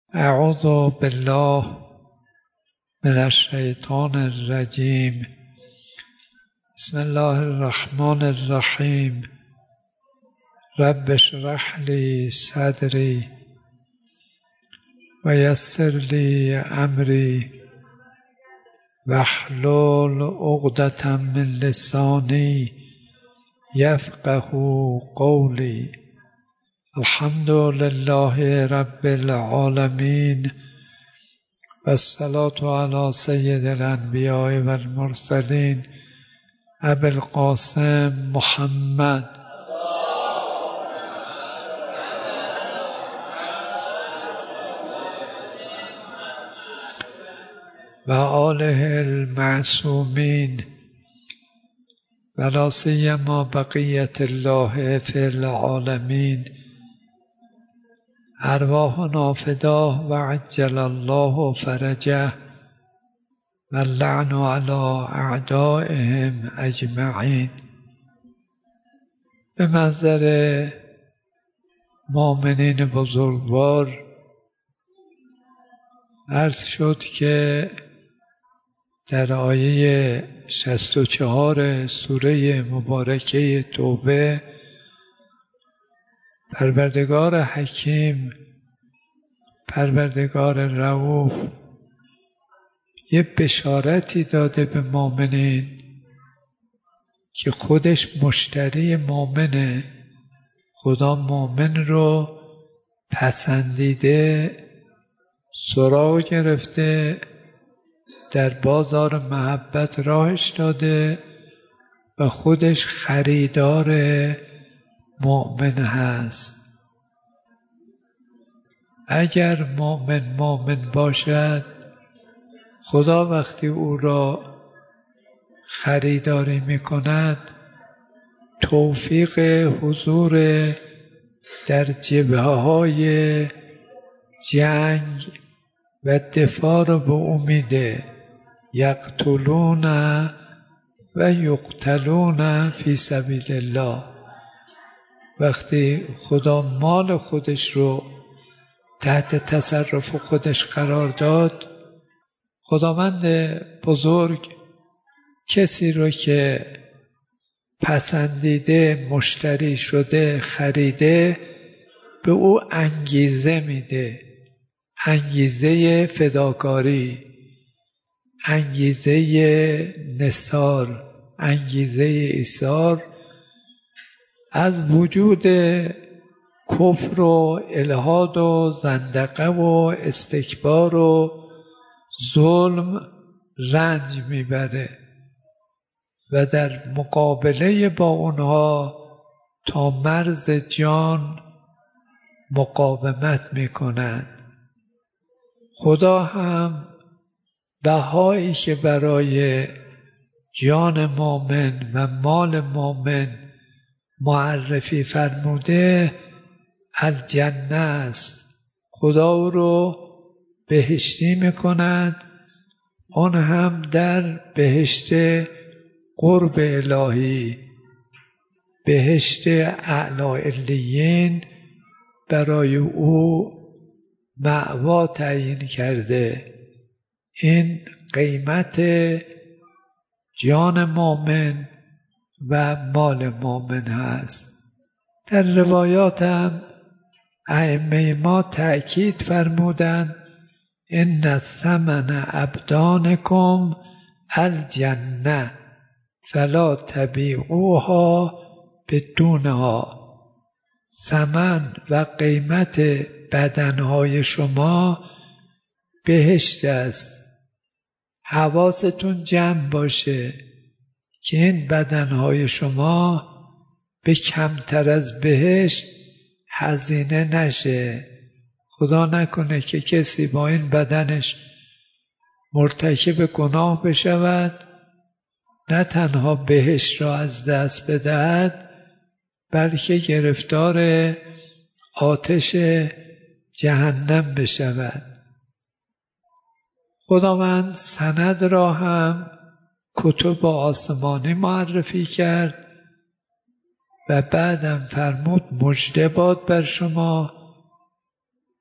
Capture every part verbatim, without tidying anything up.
اعوذ بالله من الشیطان الرجیم. بسم الله الرحمن الرحیم. رب اشرح لی صدری و یسر لی امری واحلل عقدة من لسانی یفقهوا قولی. الحمد لله رب العالمین و الصلاة علی سید الانبیاء و المرسلین ابی القاسم محمد و آله المعصومین و لا سیما بقیة الله فی العالمین. ارواحنا فداه و عجل الله فرجه و اللعن علی اعدائهم اجمعین. به منظر مؤمنین بزرگوار عرض شد که در آیه شصت و چهار سوره مبارکه توبه پروردگار حکیم، پروردگار رؤوف یه بشارتی داده به مؤمنین که خودش مشتری مؤمنه. خدا مؤمن رو پسندیده، سراغ گرفته، در بازار محبت راهش داده و خودش خریدار مؤمن هست. اگر مؤمن مؤمن باشد، خدا وقتی او را خریداری می کند توفیق حضور در جبهه های جنگ و دفاع را به او میده. یقتلون و یقتلون فی سبیل الله. وقتی خدا مال خودش رو تحت تصرف خودش قرار داد، خداوند بزرگ کسی رو که پسندیده، مشتری شده، خریده، به او انگیزه میده. انگیزه فداکاری، انگیزه نثار، انگیزه ایثار از وجود کفر و الحاد و زندقه و استکبار و ظلم رنج میبره و در مقابله با اونها تا مرز جان مقاومت میکنند. خدا هم بهایی که برای جان مؤمن و مال مؤمن معرفی فرموده الجنه است. خدا او رو بهشتی میکند، آن هم در بهشت قرب الهی، بهشت اعلی علیین برای او مأوا تعیین کرده. این قیمت جان مؤمن و مال مؤمن هست. در روایات هم ائمه ما تأکید فرمودند ان ثمن ابدانکم الجنه فلا تبیعوها بدونها. ثمن و قیمت بدنهای شما بهشت است. حواستون جمع باشه که این بدنهای شما به کمتر از بهشت هزینه نشه. خدا نکنه که کسی با این بدنش مرتکب گناه بشود، نه تنها بهشت را از دست بدهد بلکه گرفتار آتش جهنم بشود. خداوند سند را هم کتب آسمانی معرفی کرد و بعدم فرمود مژده باد بر شما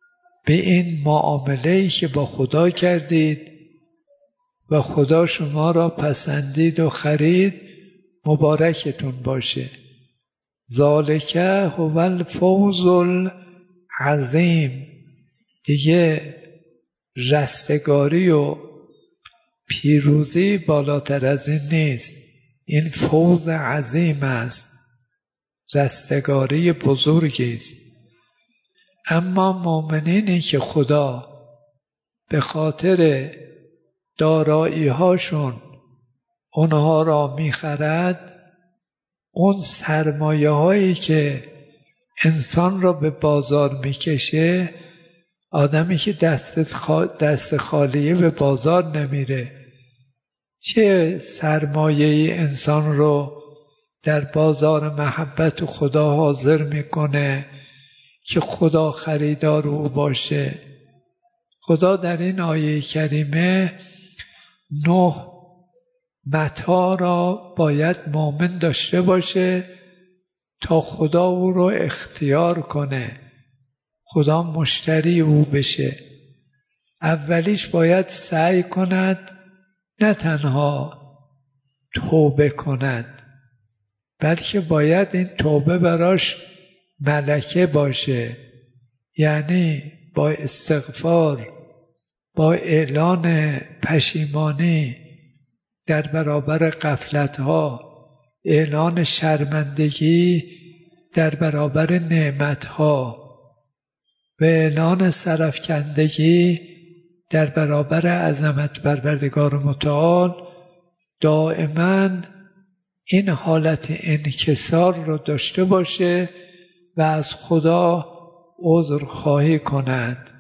به این معامله‌ای که با خدا کردید و خدا شما را پسندید و خرید مبارکتون باشه. ذالک هو الفوز العظیم. دیگه رستگاری و پیروزی بالاتر از این نیست. این فوز عظیم است، رستگاری بزرگی است. اما مؤمنینی که خدا به خاطر دارایی هاشون اونها را میخرد، اون سرمایه هایی که انسان را به بازار میکشه، آدمی که دست, خا... دست خالیه به بازار نمیره. چه سرمایه انسان رو در بازار محبت خدا حاضر میکنه که خدا خریدار او باشه؟ خدا در این آیه کریمه نه متاع را باید مؤمن داشته باشه تا خدا او رو اختیار کنه، خدا مشتری او بشه. اولیش باید سعی کند نه تنها توبه کند، بلکه باید این توبه براش ملکه باشه، یعنی با استغفار، با اعلان پشیمانی در برابر غفلت‌ها، اعلان شرمندگی در برابر نعمت‌ها و اعلان سرافکندگی در برابر عظمت پروردگار متعال، دائما این حالت انکسار رو داشته باشه و از خدا عذر خواهی کند.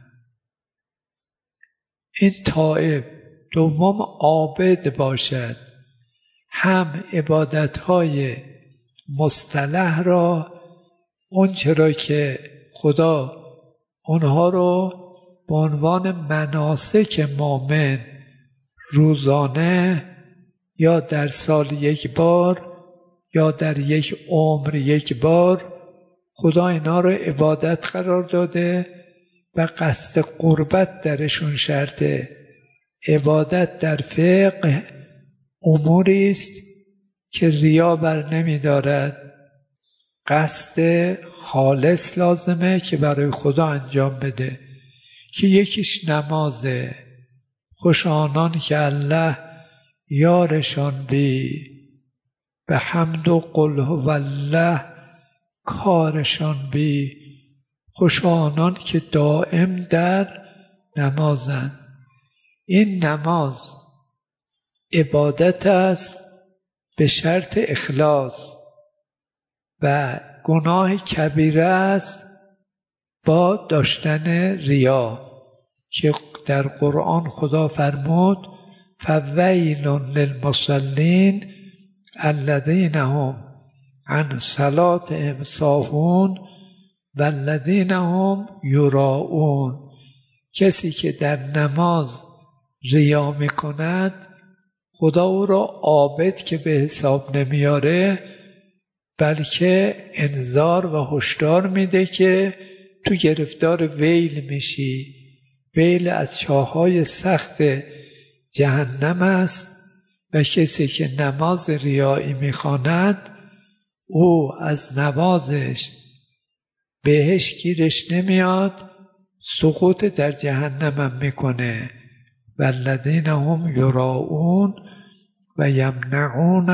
این تائب. دوم عابد باشد، هم عبادتهای مصطلح را، اون چرا که خدا اونها رو به عنوان مناسک مؤمن روزانه یا در سال یک بار یا در یک عمر یک بار خدا اینا رو عبادت قرار داده و قصد قربت درشون شرطه. عبادت در فقه اموری است که ریا بر نمی دارد، قصد خالص لازمه که برای خدا انجام بده، که یکیش نمازه. خوش آنان که الله یارشان بی به حمد و قل هو الله کارشان بی. خوش آنان که دائم در نمازند. این نماز عبادت است به شرط اخلاص و گناه کبیره است با داشتن ریا، که در قرآن خدا فرمود فویل للمصلین الذین هم عن صلاتهم ساهون والذین هم یراؤون. کسی که در نماز ریا میکند خدا او را عابد که به حساب نمیاره، بلکه انذار و هشدار میده که تو گرفتار ویل میشی. ویل از چاه‌های سخت جهنم است و کسی که نماز ریایی میخواند او از نمازش بهش گیرش نمیاد، سقوط در جهنم هم میکنه. والذین هم یراؤون و یمنعون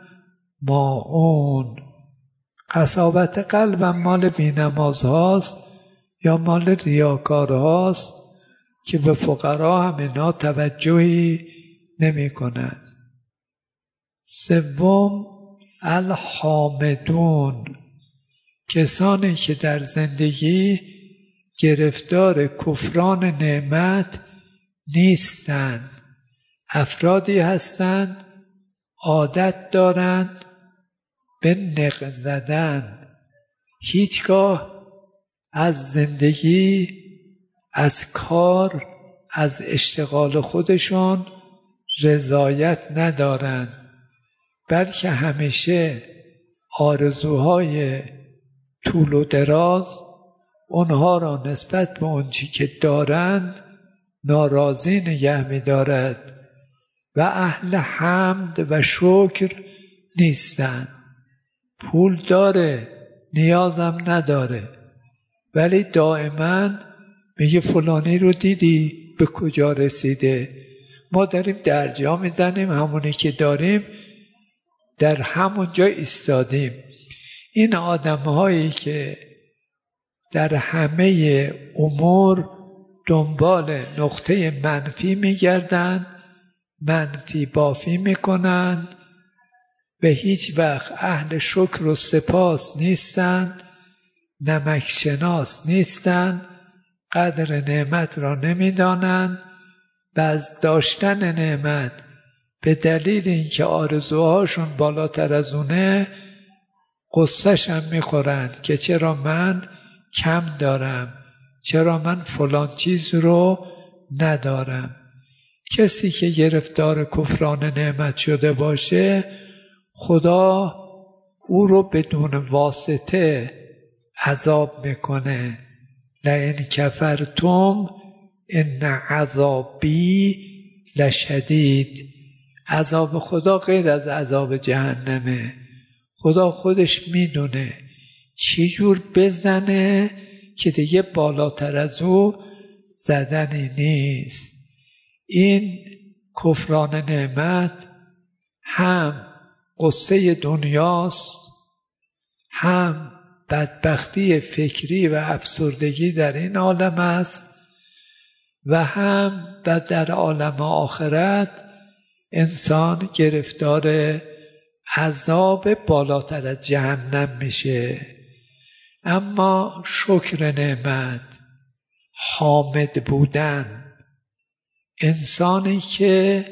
الماعون. قساوت قلبم مال بینماز هاست یا مال ریاکار هاست که به فقرا هم اینا توجهی نمی کنند. سوم الحامدون. کسانی که در زندگی گرفتار کفران نعمت نیستند. افرادی هستند عادت دارند به نق زدن، هیچگاه از زندگی، از کار، از اشتغال خودشون رضایت ندارند، بلکه همیشه آرزوهای طول و دراز، اونها را نسبت به اونچه که دارند ناراضی نگه می‌دارد و اهل حمد و شکر نیستند. پول داره، نیازم نداره، ولی دائما میگه فلانی رو دیدی به کجا رسیده. ما داریم درجا میزنیم، همونی که داریم در همونجا ایستادیم. این آدم‌هایی که در همه امور دنبال نقطه منفی میگردن، منفی بافی میکنن و هیچ وقت اهل شکر و سپاس نیستند، نمک شناس نیستند، قدر نعمت را نمیدانند و از داشتن نعمت به دلیل اینکه آرزوهاشون بالاتر از اونه غصه‌ش هم میخورن که چرا من کم دارم، چرا من فلان چیز رو ندارم. کسی که گرفتار کفران نعمت شده باشه خدا او رو بدون واسطه عذاب میکنه. لئن کفرتم ان عذابی لشدید. عذاب خدا غیر از عذاب جهنمه. خدا خودش میدونه چی جور بزنه که دیگه بالاتر از او زدنی نیست. این کفران نعمت هم قصه دنیاست، هم بدبختی فکری و افسردگی در این عالم است و هم و در عالم آخرت انسان گرفتار عذاب بالاتر از جهنم میشه. اما شکر نعمت، حامد بودن، انسانی که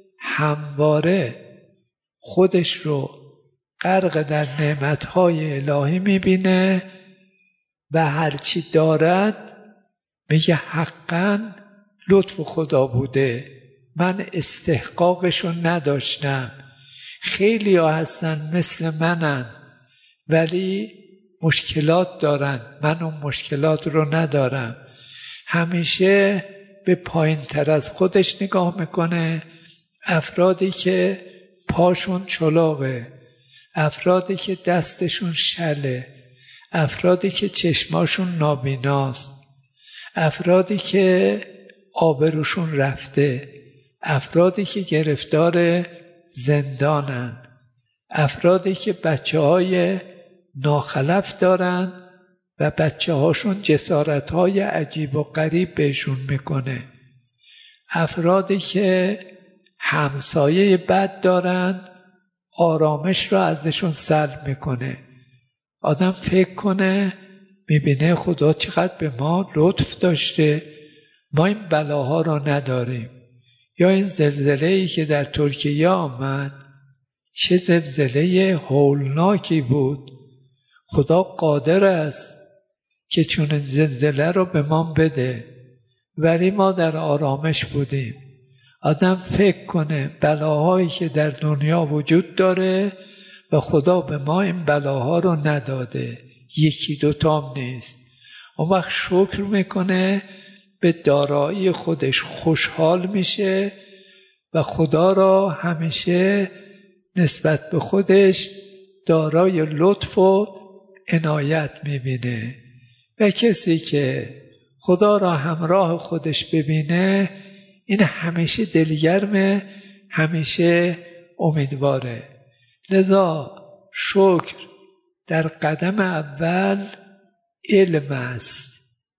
همواره خودش رو غرق در نعمتهای الهی میبینه و هرچی دارد میگه حقاً لطف خدا بوده، من استحقاقشو نداشتم. خیلی ها هستن مثل منن ولی مشکلات دارن، من اون مشکلات رو ندارم. همیشه به پایین تر از خودش نگاه میکنه. افرادی که پاشون چلاقه، افرادی که دستشون شله، افرادی که چشماشون نابیناست، افرادی که آبروشون رفته، افرادی که گرفتار زندانن، افرادی که بچه های ناخلف دارن و بچه هاشون جسارت های عجیب و غریب بهشون میکنه، افرادی که همسایه بد دارن آرامش را ازشون سلب میکنه. آدم فکر کنه میبینه خدا چقدر به ما لطف داشته، ما این بلاها را نداریم. یا این زلزله‌ای که در ترکیه آمد چه زلزله هولناکی بود. خدا قادر است که چون زلزله رو به ما بده ولی ما در آرامش بودیم. آدم فکر کنه بلاهایی که در دنیا وجود داره و خدا به ما این بلاها رو نداده، یکی دوتام نیست. اون وقت شکر میکنه، به دارایی خودش خوشحال میشه و خدا را همیشه نسبت به خودش دارای لطف و عنایت میبینه. و کسی که خدا را همراه خودش ببینه این همیشه دلگرمه، همیشه امیدواره. لذا شکر در قدم اول علم است،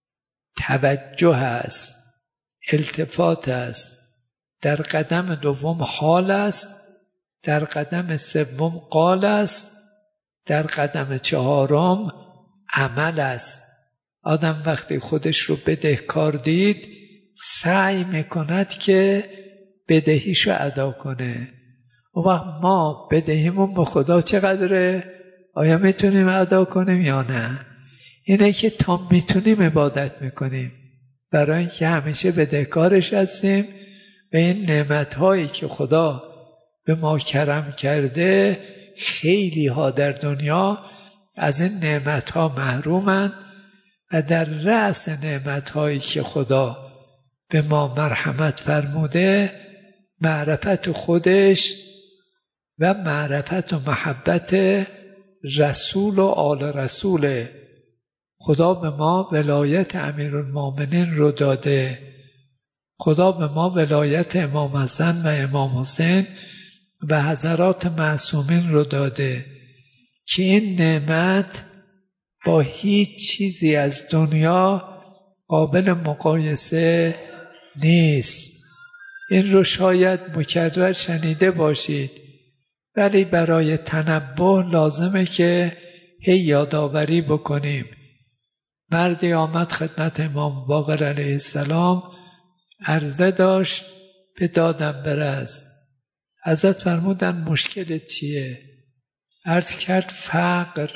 توجه است، التفات است. در قدم دوم حال است، در قدم سوم قال است، در قدم چهارم عمل است. آدم وقتی خودش رو بدهکار دید سعی میکند که بدهیشو ادا کنه. اون وقت ما بدهیمون به خدا چقدره؟ آیا میتونیم ادا کنیم یا نه؟ اینه که تا میتونیم عبادت میکنیم، برای اینکه همیشه بدهکارش هستیم و این نعمتهایی که خدا به ما کرم کرده، خیلی ها در دنیا از این نعمتها محرومند و در رأس نعمتهایی که خدا به ما مرحمت فرموده معرفت خودش و معرفت و محبت رسول و آل رسوله. خدا به ما ولایت امیرالمومنین رو داده، خدا به ما ولایت امام حسن و امام حسین و حضرات معصومین رو داده که این نعمت با هیچ چیزی از دنیا قابل مقایسه نیست. این رو شاید مکرر شنیده باشید، ولی برای تنبه لازمه که هی یادآوری بکنیم. مردی آمد خدمت امام باقر علیه السلام، عرضه داشت به دادم برس. حضرت فرمودن مشکل چیه؟ عرض کرد فقر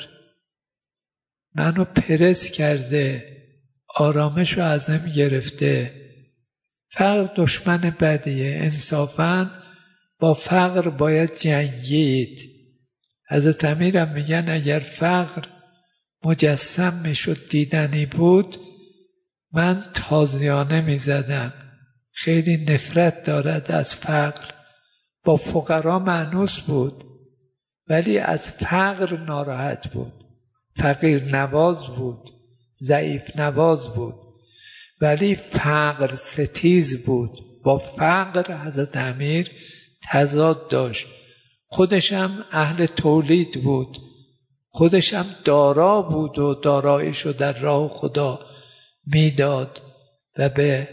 منو پرس کرده، آرامش رو ازم گرفته. فقر دشمن بدیه، انصافاً با فقر باید جنگید. حضرت امیرم میگن اگر فقر مجسم میشد دیدنی بود من تازیانه میزدم. خیلی نفرت دارد از فقر، با فقرا مانوس بود ولی از فقر ناراحت بود، فقیر نواز بود، ضعیف نواز بود، ولی فقر ستیز بود. با فقر حضرت امیر تضاد داشت. خودشم اهل تولید بود، خودشم دارا بود و داراییشو در راه خدا میداد و به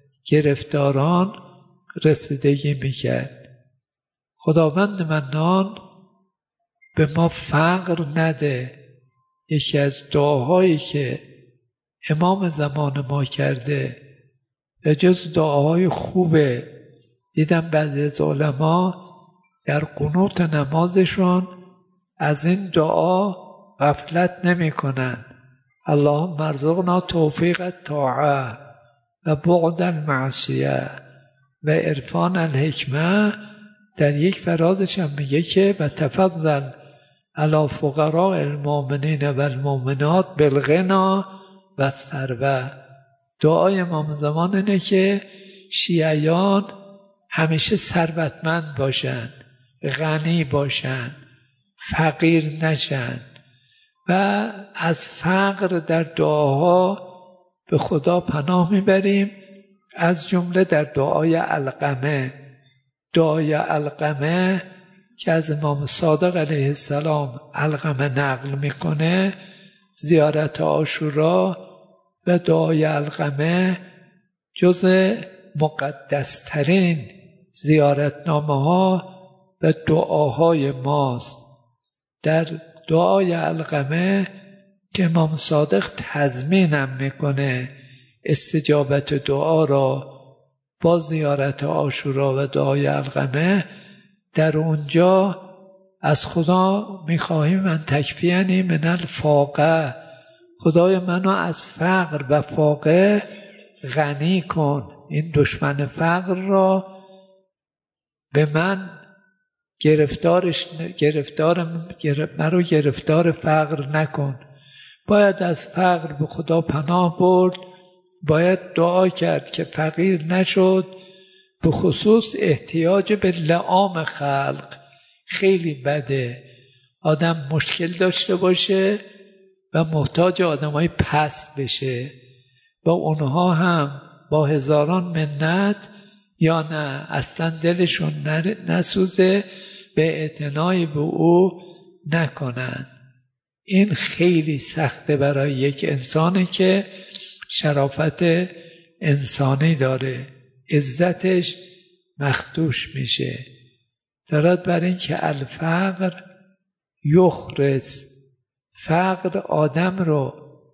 گرفتاران رسیدگی میکرد. خداوند منان به ما فقر نده. یکی از دعاهایی که امام زمان ما کرده و جز دعاهای خوبه، دیدم بعضی از علما در قنوت نمازشون از این دعا غفلت نمی کنن. اللهم ارزقنا توفیق الطاعه و بعد المعصیه و عرفان الحکمه. در یک فرازش هم میگه که و تفضل علی فقراء المؤمنین و المؤمنات بالغنا و الثروه. دعای امام زمان اینه که شیعیان همیشه ثروتمند باشند، غنی باشند، فقیر نشند و از فقر در دعاها به خدا پناه میبریم. از جمله در دعای علقمه، دعای علقمه که از امام صادق علیه السلام علقمه نقل میکنه، زیارت عاشورا و دعای علقمه جز مقدسترین زیارتنامه ها و دعاهای ماست. در دعای علقمه که امام صادق تضمینم میکنه استجابت دعا را با زیارت عاشورا و دعای علقمه، در اونجا از خدا میخواهیم من تکفینی من الفاقه، خدای منو از فقر و فاقه غنی کن. این دشمن فقر را به من گرفتارش گرفتارم مرا گرفتار فقر نکن. باید از فقر به خدا پناه برد، باید دعا کرد که فقیر نشد. به خصوص احتیاج به لعام خلق خیلی بده، آدم مشکل داشته باشه و محتاج آدمای پست بشه با اونها هم با هزاران منت یا نه اصلا دلشون نسوزه به اعتنای به او نکنن. این خیلی سخته برای یک انسانی که شرافت انسانی داره، عزتش مخدوش میشه. دارد بر این که الفقر یخرج، فقر آدم رو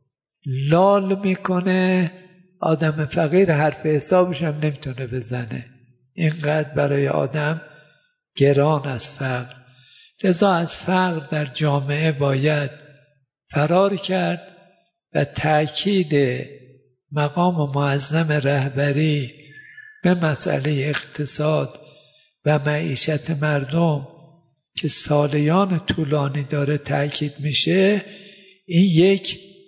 لال میکنه، آدم فقیر حرف حسابش هم نمیتونه بزنه، اینقدر برای آدم گران از فقر. لذا از فقر در جامعه باید فرار کرد و تأکید مقام معظم رهبری به مسئله اقتصاد و معیشت مردم که سالیان طولانی داره تأکید میشه، این یک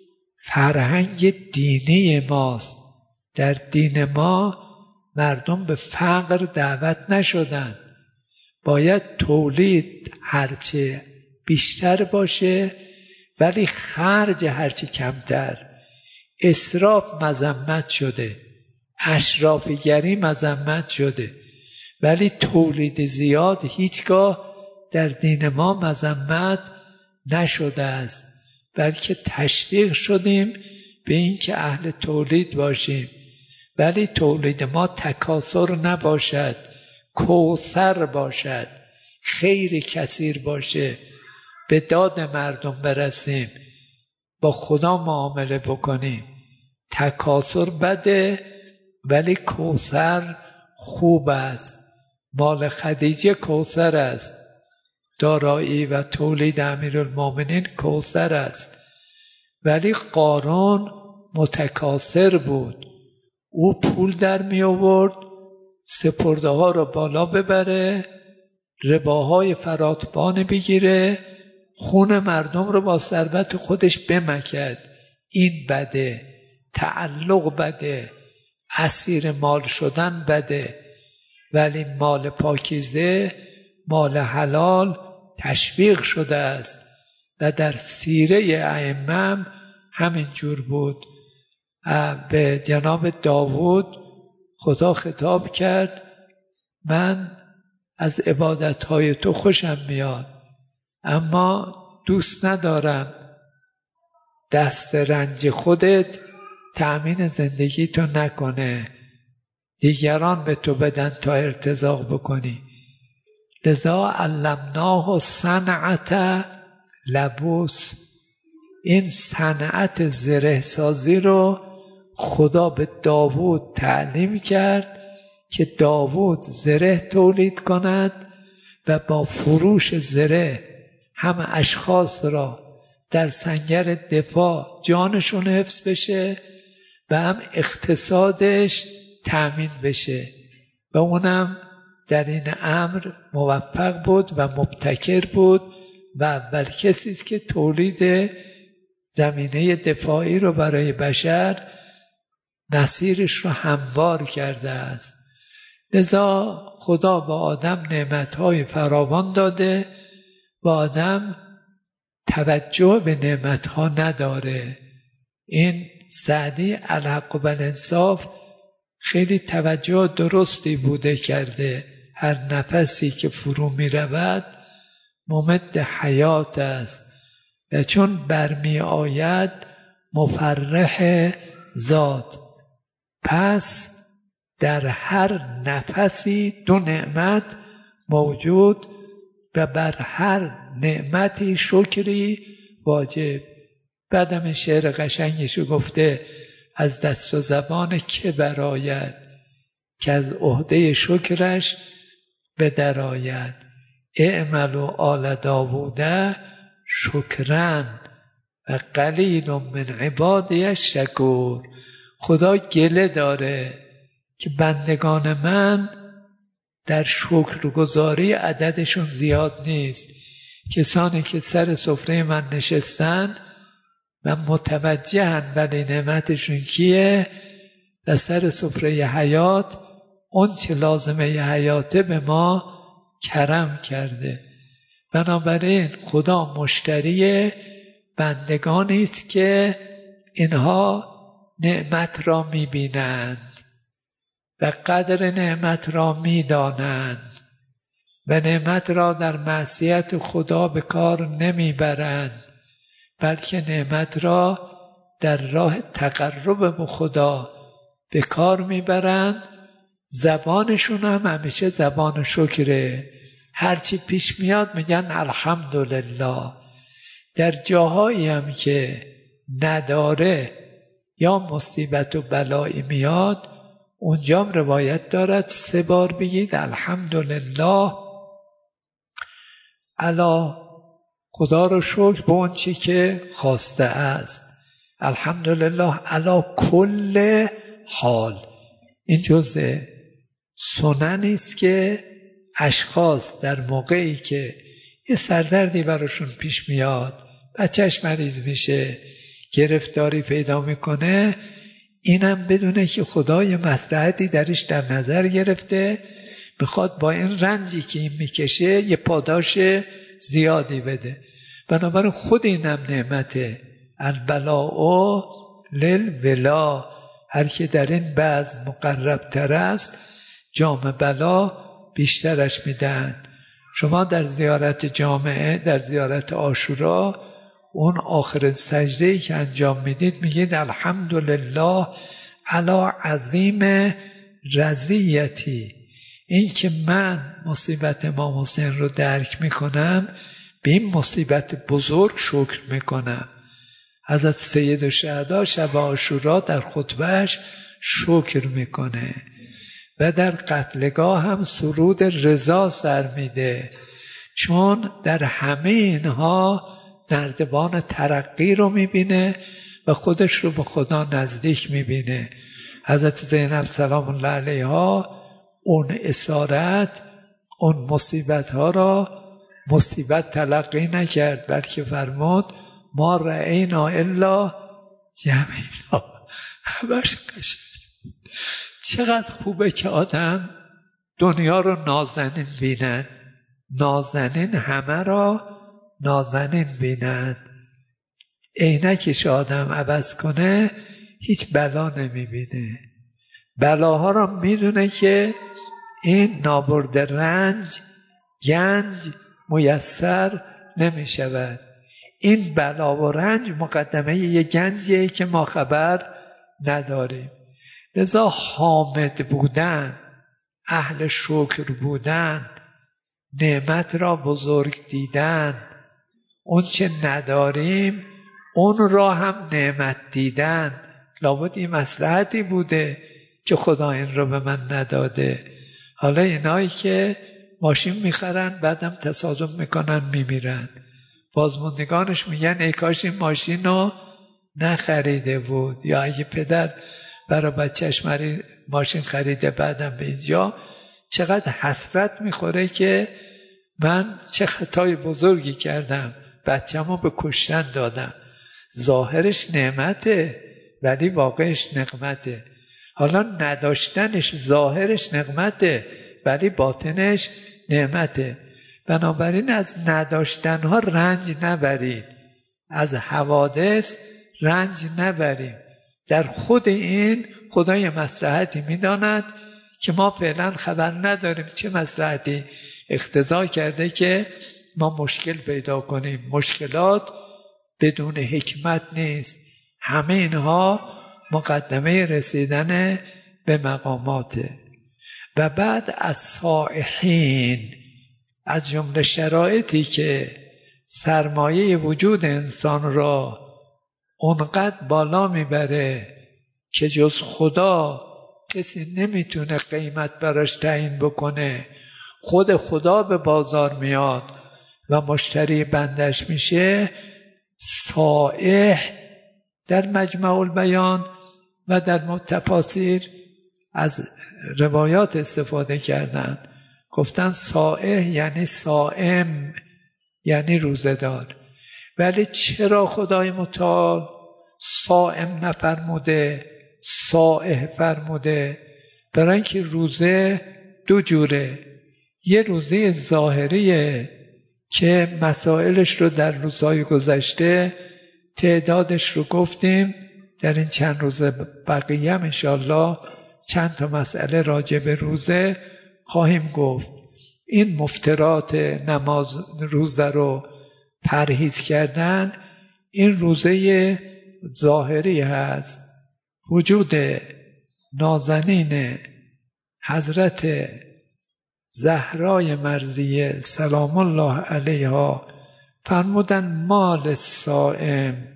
فرهنگ دینی ماست. در دین ما مردم به فقر دعوت نشدن. باید تولید هرچه بیشتر باشه ولی خرج هرچه کمتر. اسراف مذمت شده، اشرافیگری مذمت شده، ولی تولید زیاد هیچگاه در دین ما مذمت نشده است، بلکه تشویق شدیم به این که اهل تولید باشیم. ولی تولید ما تکاثر نباشد، کوثر باشد، خیر کثیر باشه، به داد مردم برسیم، با خدا معامله بکنیم. تکاثر بده ولی کوثر خوب است. مال خدیجه کوثر است، دارایی و تولید امیرالمومنین کوثر است. ولی قارون متکاثر بود، او پول در می آورد سپرده ها رو بالا ببره، رباهای فراتبان بگیره، خون مردم رو با ثروت خودش بمکد. این بده، تعلق بده، اسیر مال شدن بده. ولی مال پاکیزه، مال حلال تشویق شده است و در سیره ائمه همین جور بود. به جناب داوود خدا خطاب کرد من از عبادتهای تو خوشم میاد، اما دوست ندارم دست رنج خودت تأمین زندگی تو نکنه، دیگران به تو بدن تا ارتزاق بکنی. لذا علمناه صنعت لبوس. این صنعت زره سازی رو خدا به داوود تعلیم کرد که داوود زره تولید کند و با فروش زره هم اشخاص را در سنگر دفاع جانشون حفظ بشه و هم اقتصادش تأمین بشه و اونم در این امر موفق بود و مبتکر بود و اول کسی است که تولید زمینه دفاعی رو برای بشر مسیرش رو هموار کرده است. لذا خدا به آدم نعمتهای فراوان داده و آدم توجه به نعمتها نداره. این سعدی الحق بالانصاف خیلی توجه درستی بوده کرده. هر نفسی که فرو می رود ممد حیات است و چون برمی آید مفرح ذات. پس در هر نفسی دو نعمت موجود و بر هر نعمتی شکری واجب. بعدم شعر قشنگشو گفته از دست و زبان که برآید که از عهده شکرش به درآید. اعملوا آل داوود شکرن و قلیل من عبادی الشکور. خدا گله داره که بندگان من در شکرگزاری عددشون زیاد نیست. کسانی که سر سفره من نشستن و متوجهن ولی نعمتشون کیه و سر سفره حیات اون چه لازمه ی حیاته به ما کرم کرده. بنابراین خدا مشتری بندگانی است که اینها نعمت را میبینند و قدر نعمت را میدانند و نعمت را در معصیت خدا به کار نمیبرند، بلکه نعمت را در راه تقرب به خدا به کار میبرند. زبانشون هم همیشه زبان شکره، هرچی پیش میاد میگن الحمدلله. در جاهایی هم که نداره یا مصیبت و بلایی میاد اونجا هم روایت دارد سه بار بگید الحمدلله. الا خدا رو شکر به اون چی که خواسته است. الحمدلله علی کل حال. این جزء سننی است که اشخاص در موقعی که یه سردردی براشون پیش میاد، بچهش مریض میشه، گرفتاری پیدا میکنه، اینم بدونه که خدا یه مصلحتی درش در نظر گرفته، میخواد با این رنجی که این میکشه یه پاداش زیادی بده. بنابراین خود اینم نعمته. البلاء للولا، هر که در این بزم مقرب تر است جام بلا بیشترش میدن. شما در زیارت جامعه، در زیارت عاشورا، اون آخرین سجده‌ای که انجام میدید میگید الحمدلله علی عظیم رضیتی، این که من مصیبت امام حسین رو درک میکنم، به این مصیبت بزرگ شکر میکنم. حضرت سید الشهدا شب عاشورا در خطبهش شکر میکنه و در قتلگاه هم سرود رضا سر میده، چون در همه اینها نردبان ترقی رو میبینه و خودش رو به خدا نزدیک میبینه. حضرت زینب سلام الله علیها اون اسارت، اون مصیبت ها را مصیبت تلقی نکرد، بلکه فرمود ما رأینا الا جمیلا. همش قشنگ. چقدر خوبه که آدم دنیا رو نازنین بیند، نازنین همه را نازنین بیند. عینکش آدم عوض کنه هیچ بلا نمیبینه. بلاها را میدونه که این نابرد رنج گنج میسر نمیشود. این بلا و رنج مقدمه یه گنجیه که ما خبر نداریم. لذا حامد بودن، اهل شکر بودن، نعمت را بزرگ دیدن، اون چه نداریم اون را هم نعمت دیدن. لابد این مصلحتی بوده که خدا این را به من نداده. حالا اینایی که ماشین میخرن بعدم تصادم میکنن میمیرن، بازموندگانش میگن ای کاش این ماشین رو نخریده بود. یا اگه پدر برای بچهش ماشین خریده بعدم به اینجا، چقدر حسرت میخوره که من چه خطای بزرگی کردم، بچه‌مو به کشتن دادم. ظاهرش نعمته ولی واقعش نقمته. حالا نداشتنش ظاهرش نقمته ولی باطنش نعمته. بنابراین از نداشتنها رنج نبرید، از حوادث رنج نبریم. در خود این خدای مصلحتی میداند که ما فعلا خبر نداریم چه مصلحتی اقتضا کرده که ما مشکل پیدا کنیم. مشکلات بدون حکمت نیست، همه اینها مقدمه رسیدن به مقاماته. و بعد از صائحین، از جمله شرایطی که سرمایه وجود انسان را اونقدر بالا میبره که جز خدا کسی نمیتونه قیمت براش تعیین بکنه، خود خدا به بازار میاد و مشتری بندش میشه. صائح در مجمع البیان و در تفاسیر از روایات استفاده کردن، گفتن صائح یعنی صائم، یعنی روزه‌دار. ولی چرا خدای متعال صائم نفرموده، صائح فرموده؟ برای اینکه روزه دو جوره. یه روزه ظاهریه که مسائلش رو در روزهای گذشته تعدادش رو گفتیم، در این چند روز بقیه هم انشاءالله چند تا مسئله راجع به روزه خواهیم گفت. این مفترات نماز روزه رو پرهیز کردن، این روزه ظاهری هست. وجود نازنین حضرت زهرای مرضیه سلام الله علیها فرمودن مال صائم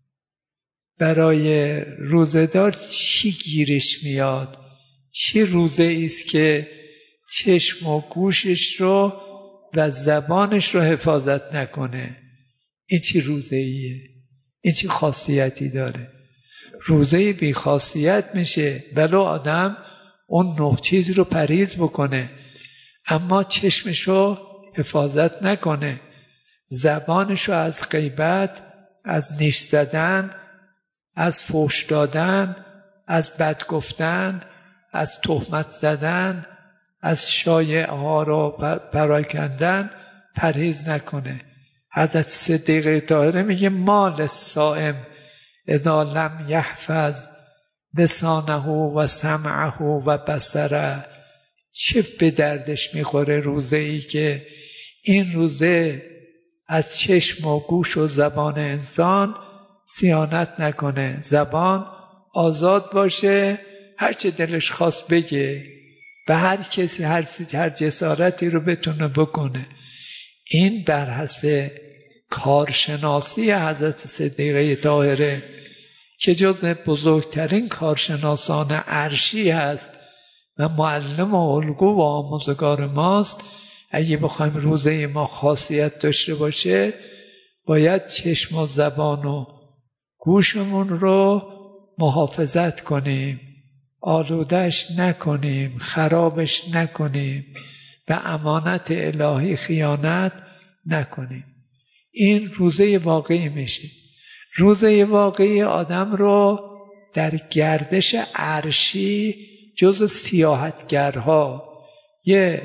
برای روزه‌دار چی گیرش میاد؟ چی روزه ایست که چشم و گوشش رو و زبانش رو حفاظت نکنه؟ این چی روزه ایه؟ این چی خاصیتی داره؟ روزه بی خاصیت میشه ولو آدم اون نه چیز رو پرهیز بکنه، اما چشمش رو حفاظت نکنه، زبانش رو از غیبت، از نیش زدن، از فحش دادن، از بد گفتن، از تهمت زدن، از شایعه ها را پراکندن پرهیز نکنه. حضرت صدیقه طاهره میگه مال الصائم اذا لم یحفظ لسانه و سمعه و بصره. چه به دردش میخوره روزه ای که این روزه از چشم و گوش و زبان انسان صیانت نکنه، زبان آزاد باشه، هرچه دلش خواست بگه، به هر کسی هر هر جسارتی رو بتونه بکنه. این بر حسب کارشناسی حضرت صدیقه طاهره که جز بزرگترین کارشناسان عرشی هست و معلم و الگو و آموزگار ماست. اگه بخوایم روزه ما خاصیت داشته باشه باید چشم و زبان و گوشمون رو محافظت کنیم، آلودش نکنیم، خرابش نکنیم، به امانت الهی خیانت نکنیم. این روزه واقعی میشه. روزه واقعی آدم رو در گردش عرشی جز سیاحتگرها، یه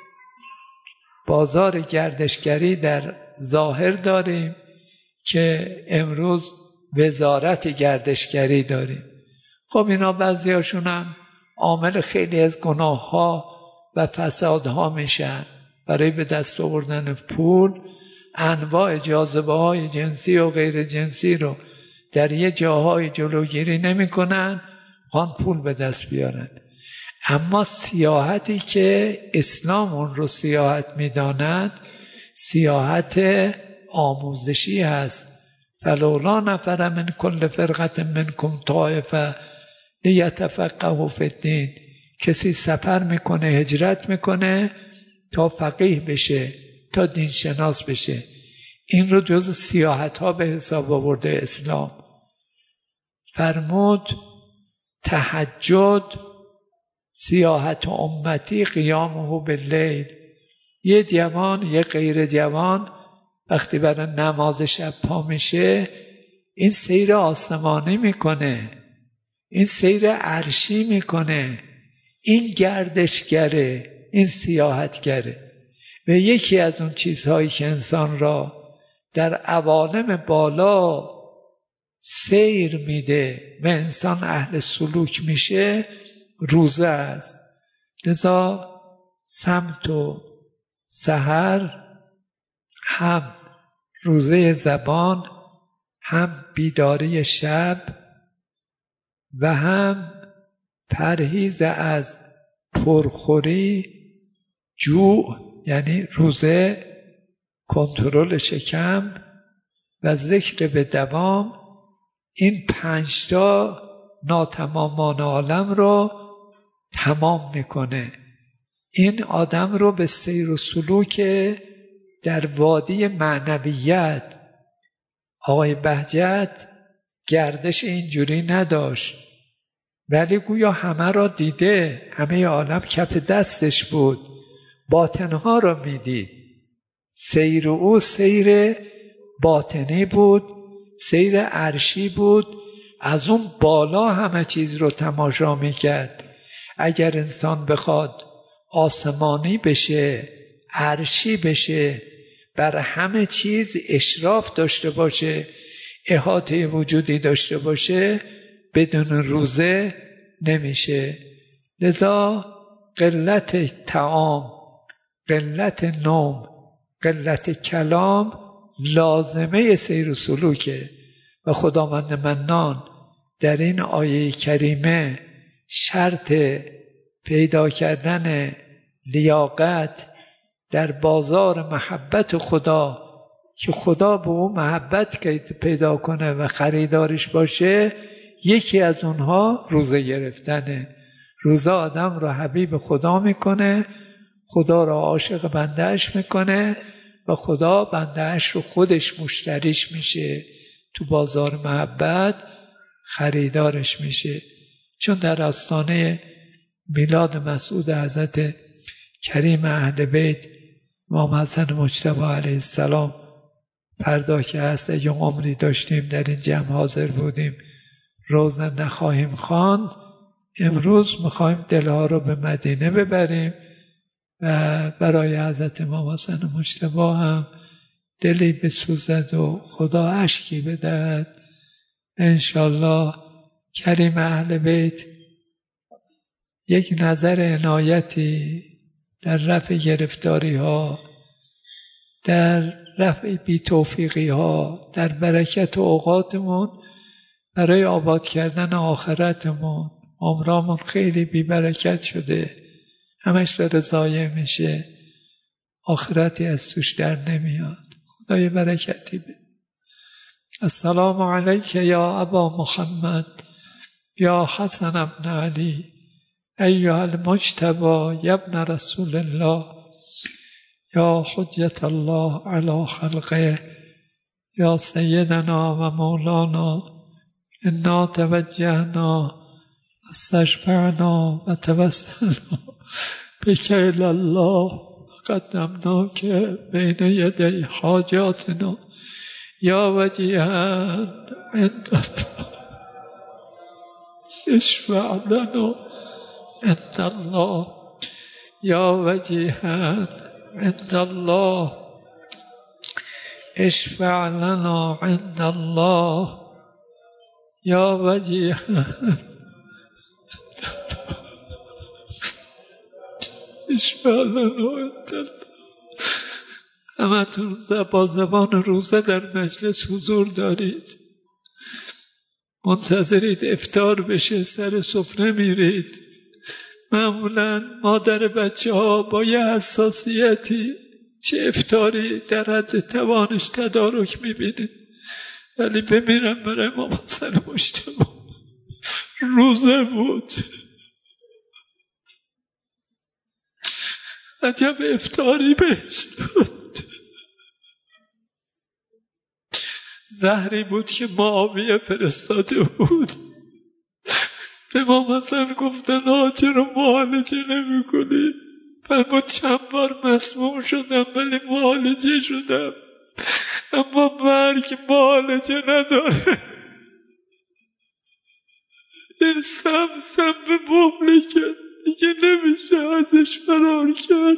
بازار گردشگری در ظاهر داریم که امروز وزارت گردشگری داریم. خب اینا بعضی هاشون هم عامل خیلی از گناه ها و فسادها میشن. برای به دست آوردن پول انواع جاذبه های جنسی و غیر جنسی رو در یه جاهای جلوگیری نمی کنن، خوان پول به دست بیارن. اما سیاحتی که اسلام اون رو سیاحت میداند سیاحت آموزشی هست. فلولا نفر من کل فرقه منکم طائفه لیتفقهوا فی الدین. کسی سفر میکنه، هجرت میکنه تا فقیه بشه، تا دین شناس بشه. این رو جز سیاحت ها به حساب آورده اسلام. فرمود تهجد سیاحت امتی قیامه باللیل. یه جوان یه غیر جوان وقتی برای نماز شب پا میشه این سیر آسمانی میکنه، این سیر عرشی میکنه، این گردشگره، این سیاحتگره. و یکی از اون چیزهایی که انسان را در عوالم بالا سیر میده و انسان اهل سلوک میشه روزه است. لذا سمت و سحر هم روزه زبان، هم بیداری شب و هم پرهیز از پرخوری، جوع یعنی روزه، کنترل شکم و ذکر به دوام. این پنج تا ناتمامان عالم رو تمام میکنه. این آدم رو به سیر و سلوک در وادی معنویت. آقای بهجت گردش اینجوری نداشت ولی گویا همه را دیده، همه عالم کف دستش بود، باطنها را میدید. سیر او سیر باطنی بود، سیر عرشی بود، از اون بالا همه چیز رو تماشا میکرد. اگر انسان بخواد آسمانی بشه، عرشی بشه، بر همه چیز اشراف داشته باشه، احاطه وجودی داشته باشه، بدون روزه نمیشه. لذا قلت طعام، قلت نوم، قلت کلام لازمه سیر و سلوکه. و خداوند منان در این آیه کریمه شرط پیدا کردن لیاقت در بازار محبت خدا که خدا به او محبت پیدا کنه و خریدارش باشه، یکی از اونها روزه گرفتنه. روزه آدم را حبیب خدا میکنه، خدا را عاشق بندهش میکنه و خدا بندهش رو خودش مشتریش میشه، تو بازار محبت خریدارش میشه. چون در آستانه میلاد مسعود حضرت کریم اهل بیت امام حسن مجتبی علیه السلام فردا که هست، اگه عمری داشتیم در این جمع حاضر بودیم روزه نخواهیم خواند، امروز میخوایم دلها رو به مدینه ببریم و برای حضرت امام حسن مجتبی هم دلی بسوزد و خدا اشکی بدهد. انشالله کریم اهل بیت یک نظر عنایتی در رفع گرفتاری ها، در رفع بی توفیقی ها، در برکت اوقاتمون برای آباد کردن آخرتمون. عمرامون خیلی بی برکت شده، همش داره ضایع میشه، آخرتی از توش در نمیاد. خدای برکتی بده. السلام علیک یا ابا محمد یا حسن ابن علی ایها المجتبی یا ابن رسول الله یا حجت الله علی خلقه یا سیدنا و مولانا انا توجهنا استشفعنا و توسلنا بک الی الله قدمناک بین یدی حاجاتنا یا وجیها عند الله اشفع لنا عند الله یا وجیها عند الله اشفع لنا عند الله یا وجیها اشفع لنا عند الله. همتون با زبان روزه در مجلس حضور دارید، منتظرید افطار بشه، سر سفره میرید. معمولا مادر بچه ها با یه حساسیتی چه افطاری در حد توانش تدارک میبینه، ولی بمیرم برای امام حسن مجتبی روزه بود. عجب افطاری بهش داد. زهری بود که معاویه فرستاده بود. امام حسن گفتن ها چرا معالجه نمی کنی؟ فرمود چند بار مسموم شدم ولی معالجه شدم، اما مرگ معالجه نداره. این سم سم به مملکت دیگه نمیشه ازش فرار کرد.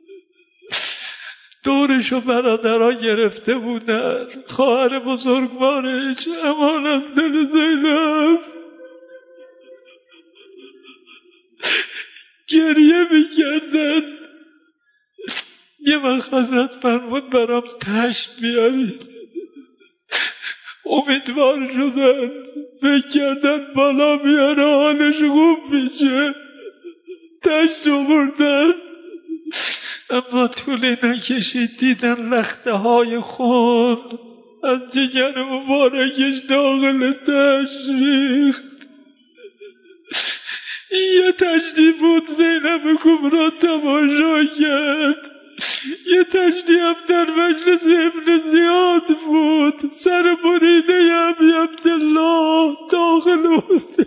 دورشو برادرها گرفته بودن، خواهر بزرگوارش امان از دل زینب گریه میکردن. یه وقت حضرت فرمود برام تشت بیارید. امیدوار شدن، فکر کردن بالا بیاره حالش خوب میشه، تشت آوردن. اما طولی نکشید دیدن لخته های خون از جگر مبارکش داخل تشت ریخت. یه تشتی بود زینب کبرا تماشا کرد، یه تشتی هم در مجلس ابن زیاد بود، سر بریده ابی عبدالله داخل حسین.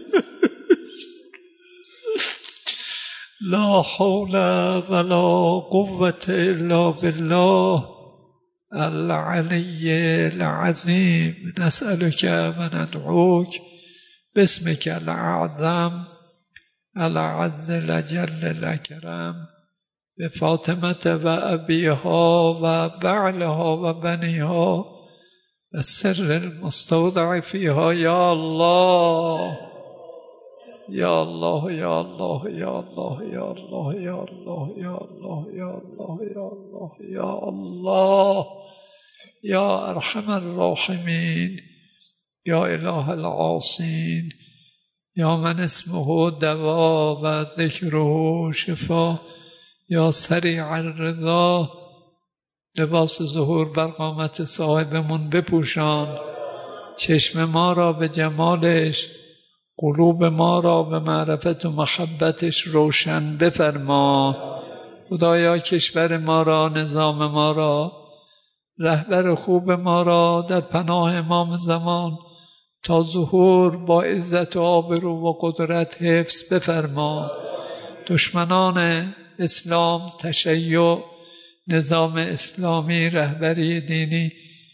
لا حول ولا قوة الا بالله العلی العظیم. نسألك و ندعوک باسمك الاعظم العز الجل الاکرم بفاطمة و ابیها و بعلها و بنیها و سر المستودع فیها یا الله یا الله یا الله یا الله یا الله یا الله یا الله یا الله یا الله یا الله یا ارحم الراحمین یا اله العاصین یا من اسمه دوا و ذکره شفا یا سریع الرضا. لباس ظهور بر قامت صاحبمون بپوشان، چشم ما را به جمالش، قلوب ما را به معرفت و محبتش روشن بفرما. خدایا کشور ما را، نظام ما را، رهبر خوب ما را در پناه امام زمان تا ظهور با عزت و آبرو و قدرت حفظ بفرما. دشمنان اسلام، تشیع، نظام اسلامی، رهبری دینی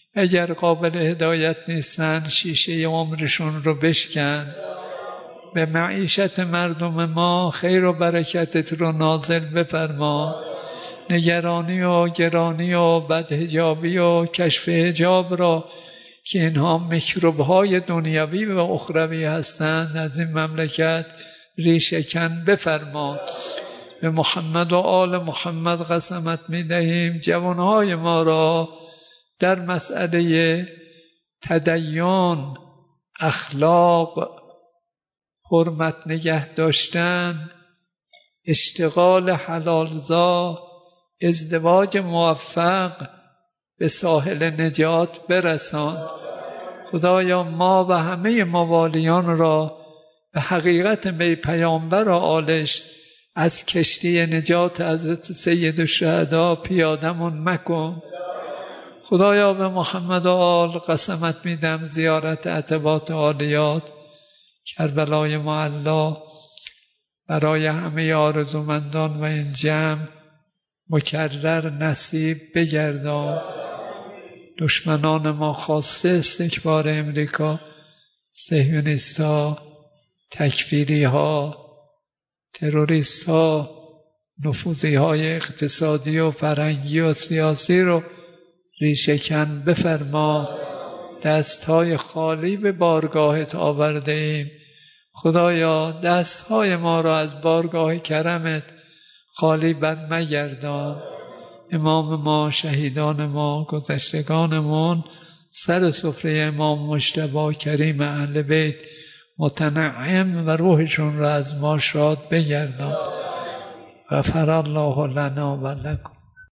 اگر قابل هدایت نیستن شیشه عمرشون رو بشکن. به معیشت مردم ما خیر و برکتت رو نازل بفرما. نگرانی و گرانی و بدحجابی و کشف حجاب را که اینها میکروب‌های دنیوی و اخروی هستند از این مملکت ریشه کن بفرما. به محمد و آل محمد قسمت میدهیم جوانهای ما را در مسئله تدین، اخلاق، حرمت نگه داشتن، اشتغال حلالزا، ازدواج موفق به ساحل نجات برسان. خدایا ما و همه موالیان را به حقیقت می پیامبر و آلش از کشتی نجات حضرت سید الشهدا پیادمون مکن. خدایا به محمد و آل قسمت میدم زیارت عتبات عالیات کربلای معلا برای همه آرزومندان و این جمع مکرر نصیب بگردان. دشمنان ما خاصه استکبار امریکا، صهیونیست ها، تکفیری ها، تروریست ها، نفوذی های اقتصادی و فرهنگی و سیاسی رو ریشه کن بفرما. دست های خالی به بارگاهت آورده ایم. خدایا دست های ما را از بارگاه کرمت خالی بر مگردان. امام ما، شهیدان ما، گذشتگانمون سر سفره امام مجتبی کریم اهل بیت متنعم و روحشون را از ما شاد بگردان. غفر الله لنا و لکم.